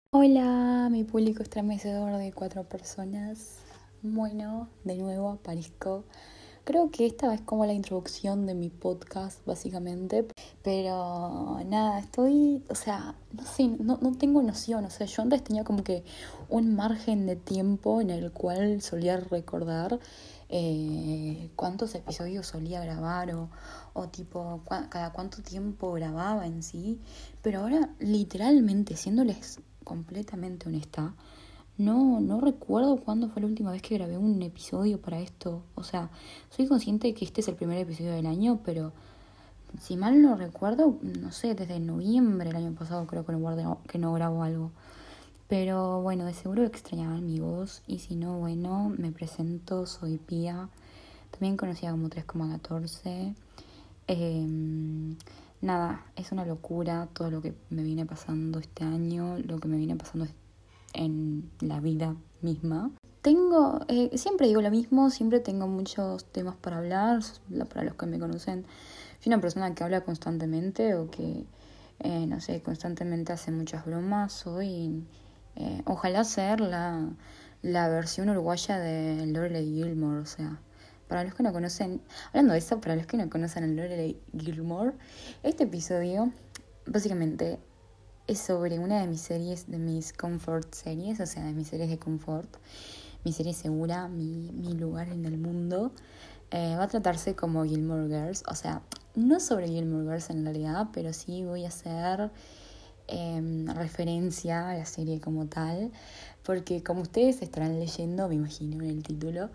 Hola, mi público estremecedor de 4 personas. Bueno, de nuevo aparezco. Creo que esta es como la introducción de mi podcast, básicamente. Pero nada, no sé, no tengo noción. O sea, yo antes tenía como que un margen de tiempo en el cual solía recordar cuántos episodios solía grabar o tipo cada cuánto tiempo grababa en sí. Pero ahora, literalmente, siéndoles completamente honesta, no recuerdo cuándo fue la última vez que grabé un episodio para esto. O sea, soy consciente de que este es el primer episodio del año, pero si mal no recuerdo, no sé, desde noviembre del año pasado creo que no grabo algo. Pero bueno, de seguro extrañaban mi voz. Y si no, bueno, me presento, soy Pía, también conocida como 3,14. Nada, es una locura todo lo que me viene pasando este año, lo que me viene pasando en la vida misma. Siempre digo lo mismo, siempre tengo muchos temas para hablar. Para los que me conocen, soy una persona que habla constantemente o que, no sé, constantemente hace muchas bromas. Ojalá ser la versión uruguaya de Lorelai Gilmore, o sea. Para los que no conocen, hablando de eso, para los que no conocen a Lorelai Gilmore, este episodio básicamente es sobre una de mis series, de mis comfort series, o sea, de mis series de confort, mi serie segura, mi lugar en el mundo. Va a tratarse como Gilmore Girls, o sea, no sobre Gilmore Girls en realidad, pero sí voy a hacer referencia a la serie como tal, porque como ustedes estarán leyendo, me imagino en el título,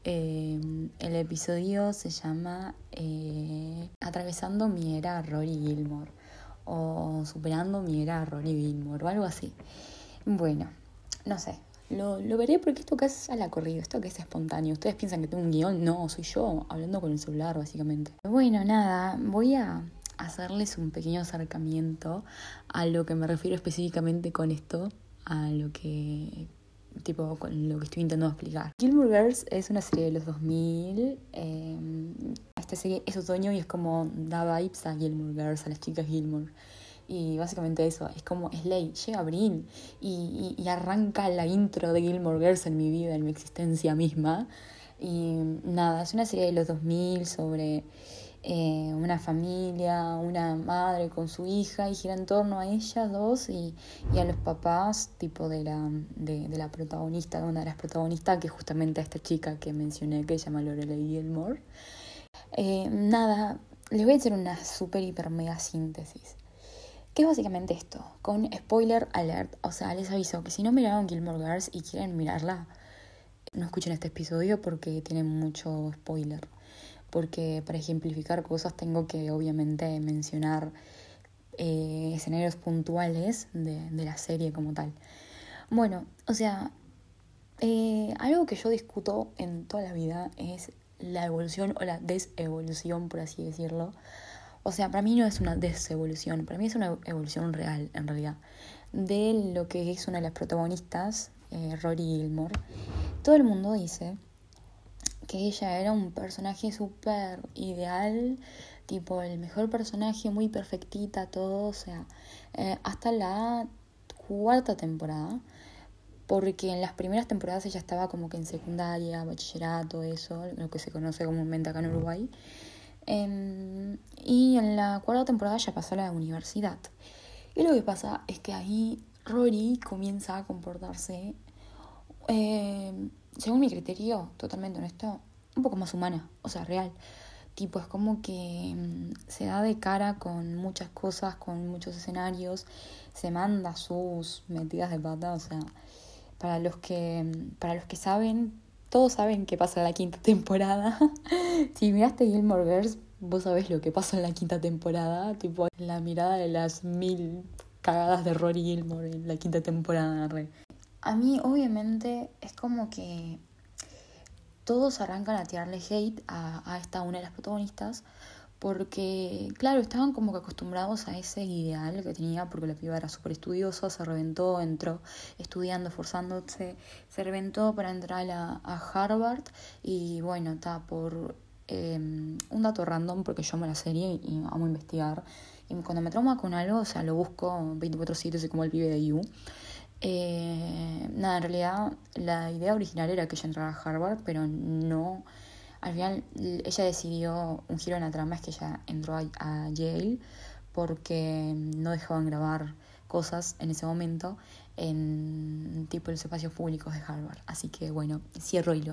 el episodio se llama Atravesando mi era Rory Gilmore o Superando mi era Rory Gilmore o algo así. Bueno, no sé, lo veré porque esto que es a la corrida, esto que es espontáneo. Ustedes piensan que tengo un guión, no, soy yo hablando con el celular básicamente. Bueno, nada, voy a hacerles un pequeño acercamiento a lo que me refiero específicamente con esto, a lo que tipo con lo que estoy intentando explicar. Gilmore Girls es una serie de los 2000. Esta serie es otoño y es como da vibes a Gilmore Girls, a las chicas Gilmore. Y básicamente eso, es como Slay, llega abril y arranca la intro de Gilmore Girls en mi vida, en mi existencia misma. Y nada, es una serie de los 2000 sobre una familia, una madre con su hija, y gira en torno a ellas dos y a los papás, tipo de la protagonista, de una de las protagonistas, que es justamente a esta chica que mencioné, que se llama Lorelai Gilmore. Nada, les voy a hacer una super hiper mega síntesis. ¿Qué es básicamente esto? Con spoiler alert, o sea, les aviso que si no miraron Gilmore Girls y quieren mirarla, no escuchen este episodio porque tiene mucho spoiler. Porque para ejemplificar cosas tengo que obviamente mencionar escenarios puntuales de la serie como tal. Bueno, o sea, algo que yo discuto en toda la vida es la evolución o la desevolución, por así decirlo. O sea, para mí no es una desevolución, para mí es una evolución real, en realidad, de lo que es una de las protagonistas, Rory Gilmore. Todo el mundo dice que ella era un personaje súper ideal, tipo el mejor personaje, muy perfectita, todo, o sea, hasta la cuarta temporada, porque en las primeras temporadas ella estaba como que en secundaria, bachillerato, eso, lo que se conoce comúnmente acá en Uruguay. Y en la cuarta temporada ya pasó a la universidad. Y lo que pasa es que ahí Rory comienza a comportarse, según mi criterio, totalmente honesto, un poco más humana, o sea, real. Tipo, es como que se da de cara con muchas cosas, con muchos escenarios, se manda sus metidas de pata, o sea, para los que saben, todos saben qué pasa en la quinta temporada. Si miraste Gilmore Girls, vos sabés lo que pasa en la quinta temporada, tipo la mirada de las 1000 cagadas de Rory Gilmore en la quinta temporada. A mí, obviamente, es como que todos arrancan a tirarle hate a esta una de las protagonistas, porque, claro, estaban como que acostumbrados a ese ideal que tenía, porque la piba era súper estudiosa, se reventó, entró estudiando, esforzándose, se reventó para entrar a Harvard, y bueno, está por un dato random, porque yo amo la serie y amo investigar, y cuando me trauma con algo, o sea, lo busco 24/7, soy como el pibe de You. Nada, en realidad la idea original era que ella entrara a Harvard, pero no. Al final ella decidió un giro en la trama, es que ella entró a Yale porque no dejaban grabar cosas en ese momento en tipo los espacios públicos de Harvard. Así que bueno, cierro hilo.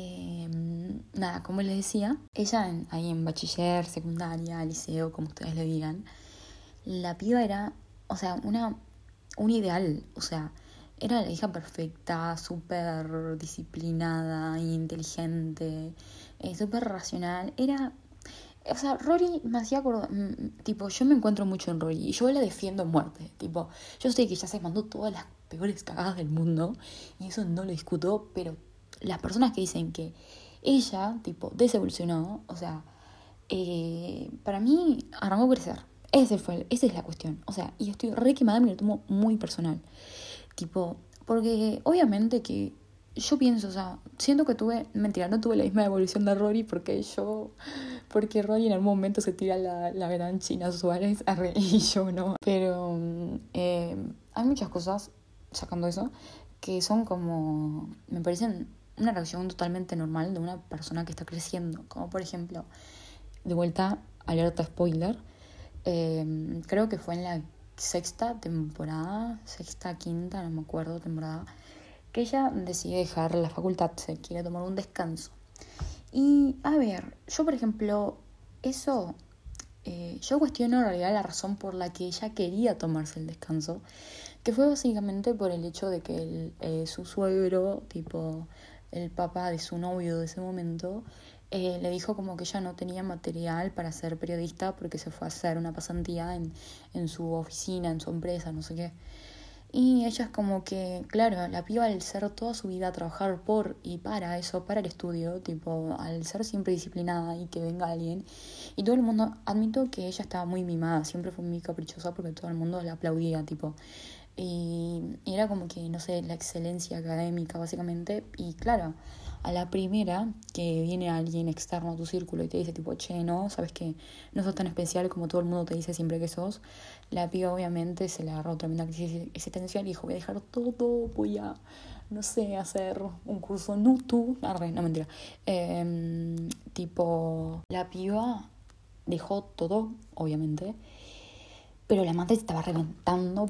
Nada, como les decía, ella ahí en bachiller, secundaria, liceo, como ustedes le digan, la piba era, o sea, un ideal, o sea, era la hija perfecta, súper disciplinada, inteligente, súper racional. Era, o sea, Rory me hacía acordar, tipo, yo me encuentro mucho en Rory y yo la defiendo a muerte, tipo, yo sé que ella se mandó todas las peores cagadas del mundo y eso no lo discuto, pero las personas que dicen que ella, tipo, desevolucionó, o sea, para mí arrancó a crecer. Esa es la cuestión. O sea, y estoy re quemada, me lo tomo muy personal. Tipo, porque obviamente que yo pienso, o sea, siento que mentira, no tuve la misma evolución de Rory porque Rory en algún momento se tira la gran China Suárez y yo no. Pero hay muchas cosas, sacando eso, que son como, me parecen una reacción totalmente normal de una persona que está creciendo. Como por ejemplo, de vuelta, alerta spoiler, creo que fue en la sexta, quinta, no me acuerdo, temporada, que ella decide dejar la facultad, se quiere tomar un descanso. Y a ver, yo por ejemplo, eso, yo cuestiono en realidad la razón por la que ella quería tomarse el descanso, que fue básicamente por el hecho de que su suegro, tipo el papá de su novio de ese momento, le dijo como que ella no tenía material para ser periodista porque se fue a hacer una pasantía en su oficina, en su empresa, no sé qué. Y ella es como que, claro, la piba al ser toda su vida a trabajar por y para eso, para el estudio, tipo, al ser siempre disciplinada y que venga alguien, y todo el mundo, admito que ella estaba muy mimada, siempre fue muy caprichosa porque todo el mundo la aplaudía, tipo, y era como que, no sé, la excelencia académica, básicamente, y claro, a la primera que viene alguien externo a tu círculo y te dice tipo, che, no, sabes que no sos tan especial como todo el mundo te dice siempre que sos, la piba obviamente se le agarró tremenda crisis existencial y dijo, voy a dejar todo, voy a, no sé, hacer un curso NUTU, no mentira, tipo, la piba dejó todo, obviamente, pero la madre estaba reventando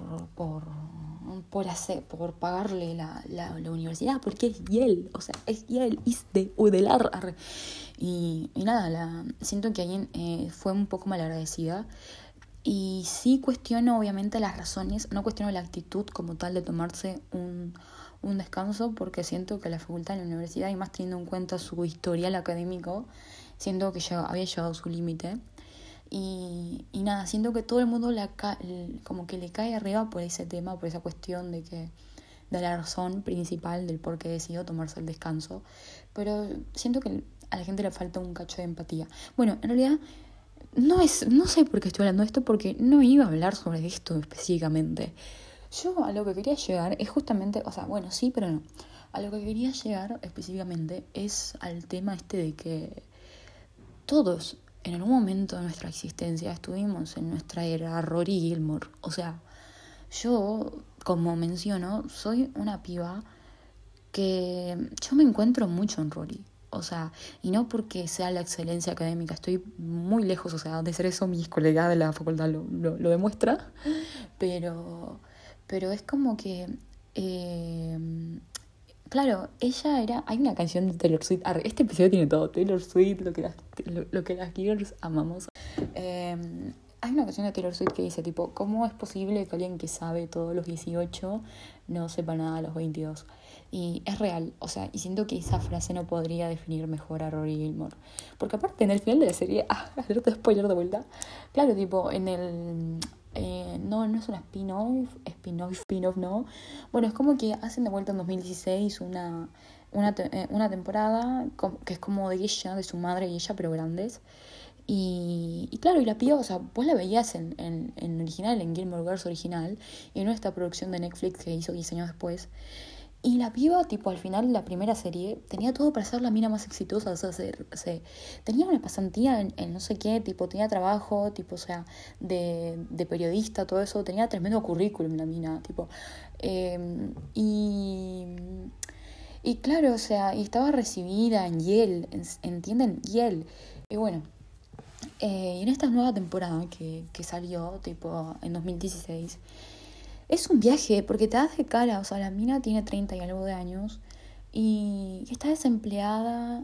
por pagarle la universidad, porque es Yale, o sea, es Yale, is de Udelar. Y nada, siento que alguien fue un poco malagradecida. Y sí cuestiono obviamente las razones, no cuestiono la actitud como tal de tomarse un descanso, porque siento que la facultad en la universidad, y más teniendo en cuenta su historial académico, siento que ya había llegado a su límite. Y nada, siento que todo el mundo como que le cae arriba por ese tema, por esa cuestión de la razón principal del por qué decidió tomarse el descanso. Pero siento que a la gente le falta un cacho de empatía. Bueno, en realidad no sé por qué estoy hablando de esto, porque no iba a hablar sobre esto específicamente. Yo a lo que quería llegar es justamente, o sea, bueno, sí, pero no. A lo que quería llegar específicamente es al tema este de que todos en algún momento de nuestra existencia estuvimos en nuestra era Rory Gilmore. O sea, yo, como menciono, soy una piba que yo me encuentro mucho en Rory. O sea, y no porque sea la excelencia académica, estoy muy lejos, o sea, de ser eso, mis colegas de la facultad lo demuestra, pero es como que claro, ella era... Hay una canción de Taylor Swift. Este episodio tiene todo. Taylor Swift, lo que las girls amamos. Hay una canción de Taylor Swift que dice, tipo, ¿cómo es posible que alguien que sabe todos los 18 no sepa nada a los 22? Y es real, o sea, y siento que esa frase no podría definir mejor a Rory Gilmore. Porque aparte, en el final de la serie, alerta spoiler de vuelta, claro, tipo, en el... no es una spin-off, no. Bueno, es como que hacen de vuelta en 2016 una temporada que es como de ella, de su madre y ella, pero grandes. Y claro, y la piba, o sea, vos la veías en original, en Gilmore Girls original, y no esta producción de Netflix que hizo 15 años después. Y la piba, tipo, al final, la primera serie, tenía todo para ser la mina más exitosa. O sea, tenía una pasantía en no sé qué, tipo, tenía trabajo, tipo, o sea, de periodista, todo eso. Tenía tremendo currículum la mina, tipo. eh, y, y claro, o sea, y estaba recibida en Yale, ¿entienden? Yale. Y bueno, y en esta nueva temporada que salió, tipo, en 2016, es un viaje, porque te das de cara, o sea, la mina tiene 30 y algo de años y está desempleada,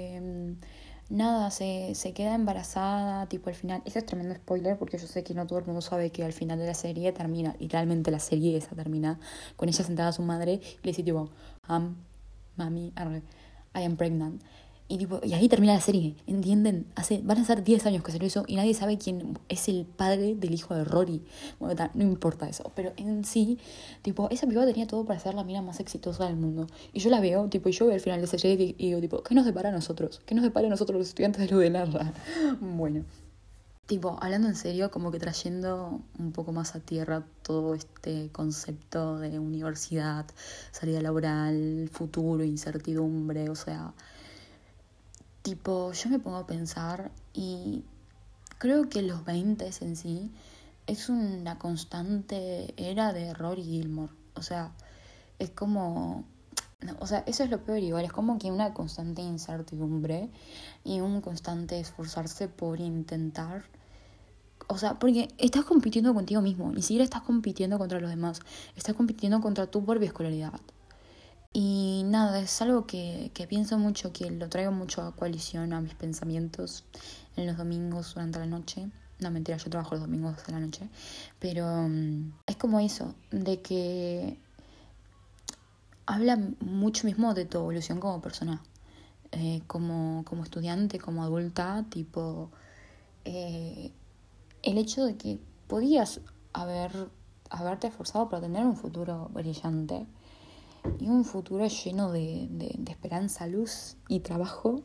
nada, se queda embarazada, tipo al final, ese es tremendo spoiler porque yo sé que no todo el mundo sabe que al final de la serie termina, literalmente la serie esa termina con ella sentada a su madre y le dice tipo, mami, I am pregnant. Y, tipo, y ahí termina la serie, ¿entienden? Van a ser 10 años que salió eso y nadie sabe quién es el padre del hijo de Rory. Bueno, no importa eso, pero en sí, tipo, esa piba tenía todo para ser la mina más exitosa del mundo. Y yo la veo, tipo, y yo veo al final de esa serie y digo, tipo, ¿qué nos depara a nosotros? ¿Qué nos depara a nosotros los estudiantes de Ludenarra? Bueno, tipo, hablando en serio, como que trayendo un poco más a tierra todo este concepto de universidad, salida laboral, futuro, incertidumbre, o sea, tipo, yo me pongo a pensar y creo que los 20 en sí es una constante era de Rory Gilmore. O sea, es como... no, o sea, eso es lo peor igual, es como que una constante incertidumbre y un constante esforzarse por intentar. O sea, porque estás compitiendo contigo mismo, ni siquiera estás compitiendo contra los demás, estás compitiendo contra tu propia escolaridad. Y nada, es algo que pienso mucho, que lo traigo mucho a coalición a mis pensamientos en los domingos durante la noche. No, mentira, yo trabajo los domingos a la noche. Pero es como eso, de que habla mucho mismo de tu evolución como persona, como estudiante, como adulta, tipo, eh, el hecho de que podías haberte esforzado para tener un futuro brillante y un futuro lleno de esperanza, luz y trabajo.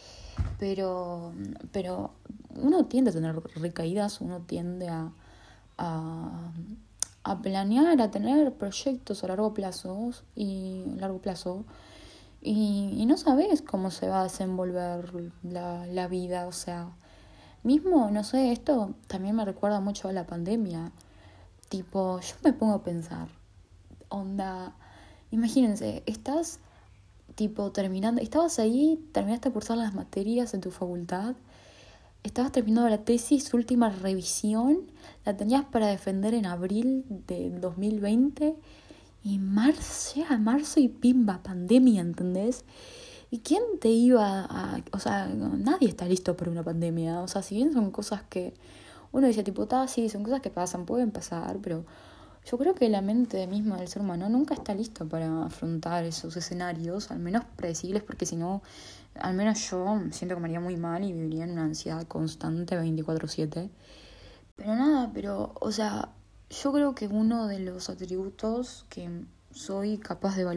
Pero uno tiende a tener recaídas, uno tiende a, a planear, a tener proyectos a largo plazo y no sabes cómo se va a desenvolver la vida. O sea, mismo, no sé, esto también me recuerda mucho a la pandemia. Tipo, yo me pongo a pensar, onda, imagínense, estás tipo terminando, estabas ahí, terminaste de cursar las materias en tu facultad, estabas terminando la tesis, su última revisión, la tenías para defender en abril de 2020 y llega marzo y pimba, pandemia, ¿entendés? ¿Y quién te iba o sea, nadie está listo para una pandemia, o sea, si bien son cosas que uno dice tipo, sí, son cosas que pasan, pueden pasar, pero yo creo que la mente misma del ser humano nunca está listo para afrontar esos escenarios, al menos predecibles, porque si no, al menos yo siento que me haría muy mal y viviría en una ansiedad constante 24/7. Pero nada, o sea, yo creo que uno de los atributos que soy capaz de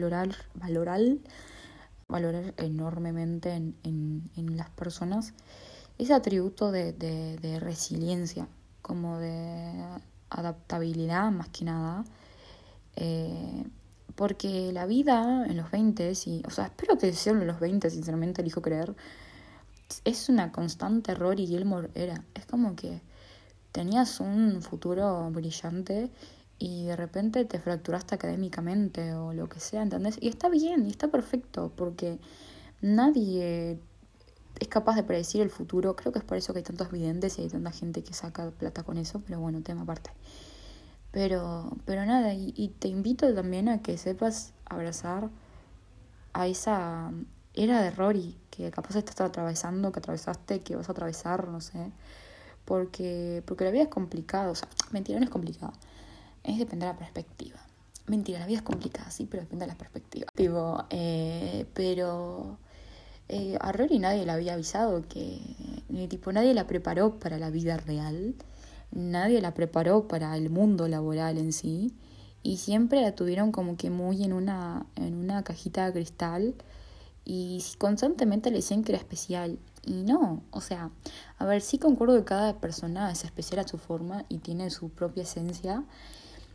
valorar enormemente en las personas, ese atributo de resiliencia, como de adaptabilidad más que nada, eh, porque la vida en los 20, o sea, espero que sea en los 20, sinceramente elijo creer, es una constante error y Gilmore era, es como que tenías un futuro brillante y de repente te fracturaste académicamente o lo que sea, ¿entendés? Y está bien, y está perfecto, porque nadie es capaz de predecir el futuro. Creo que es por eso que hay tantos videntes y hay tanta gente que saca plata con eso, pero bueno, tema aparte. Pero nada, y te invito también a que sepas abrazar a esa era de Rory que capaz estás atravesando, que atravesaste, que vas a atravesar, no sé. Porque la vida es complicada, o sea, mentira, no es complicada. Es depende de la perspectiva. Mentira, la vida es complicada, sí, pero depende de la perspectiva. Tipo, pero a Rory nadie le había avisado que, tipo, nadie la preparó para la vida real, nadie la preparó para el mundo laboral en sí, y siempre la tuvieron como que muy en una cajita de cristal, y constantemente le decían que era especial. Y no, o sea, a ver, sí concuerdo que cada persona es especial a su forma y tiene su propia esencia,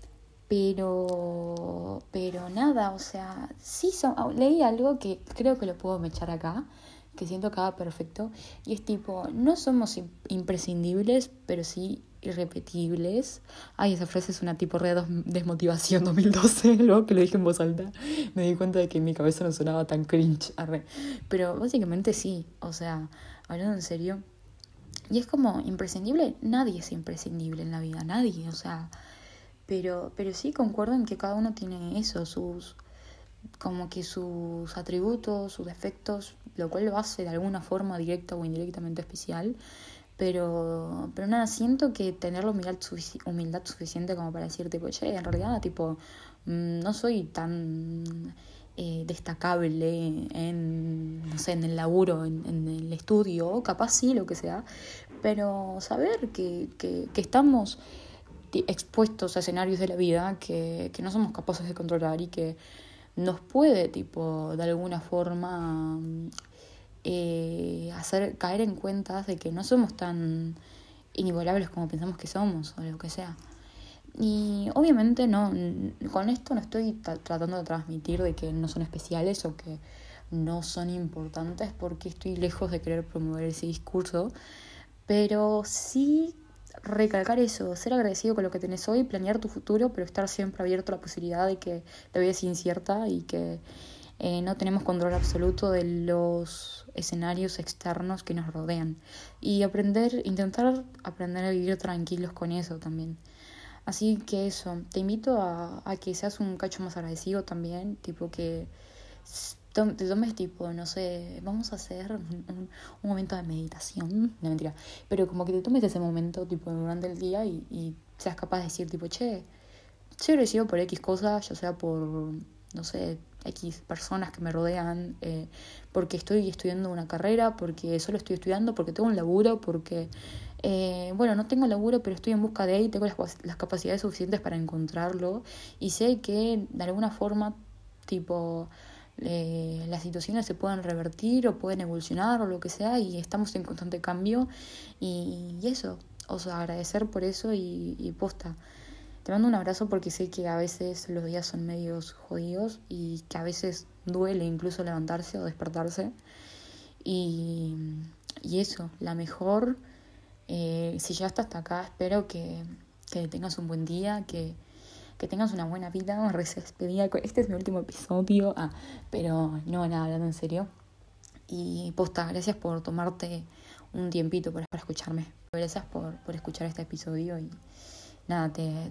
Pero nada, o sea, sí leí algo que creo que lo puedo mechar acá, que siento que va perfecto, y es tipo, no somos imprescindibles, pero sí irrepetibles. Ay, esa frase es una tipo re desmotivación 2012, luego que lo dije en voz alta, me di cuenta de que en mi cabeza no sonaba tan cringe, arre. Pero básicamente sí, o sea, hablando en serio, y es como imprescindible, nadie es imprescindible en la vida, nadie, o sea, pero sí concuerdo en que cada uno tiene eso, como que sus atributos, sus defectos, lo cual lo hace de alguna forma directa o indirectamente especial. Pero nada, siento que tener la humildad suficiente como para decir, tipo, che, en realidad, tipo, no soy tan destacable en, no sé, en el laburo, en el estudio, capaz sí, lo que sea, pero saber que estamos expuestos a escenarios de la vida que no somos capaces de controlar y que nos puede, tipo, de alguna forma hacer caer en cuentas de que no somos tan inigualables como pensamos que somos o lo que sea. Y obviamente no, con esto no estoy tratando de transmitir de que no son especiales o que no son importantes, porque estoy lejos de querer promover ese discurso, pero sí recalcar eso, ser agradecido con lo que tenés hoy, planear tu futuro, pero estar siempre abierto a la posibilidad de que la vida es incierta y que no tenemos control absoluto de los escenarios externos que nos rodean. Y intentar aprender a vivir tranquilos con eso también. Así que eso, te invito a que seas un cacho más agradecido también, tipo que te tomes tipo, no sé, vamos a hacer un momento de meditación, no mentira, pero como que te tomes ese momento tipo durante el día y seas capaz de decir tipo, che, soy agradecido por X cosas, ya sea por, no sé, X personas que me rodean, porque estoy estudiando una carrera, porque solo estoy estudiando, porque tengo un laburo, porque, bueno, no tengo laburo, pero estoy en busca de él y tengo las capacidades suficientes para encontrarlo. Y sé que de alguna forma, tipo, las situaciones se pueden revertir o pueden evolucionar o lo que sea, y estamos en constante cambio. Y eso, o sea, agradecer por eso y posta. Te mando un abrazo porque sé que a veces los días son medios jodidos y que a veces duele incluso levantarse o despertarse. Y, y eso, la mejor, si llegaste hasta acá, espero que tengas un buen día, que tengas una buena vida. Me despedida. Este es mi último episodio, pero no, nada, hablando en serio. Y posta, gracias por tomarte un tiempito para escucharme. Gracias por escuchar este episodio y nada, te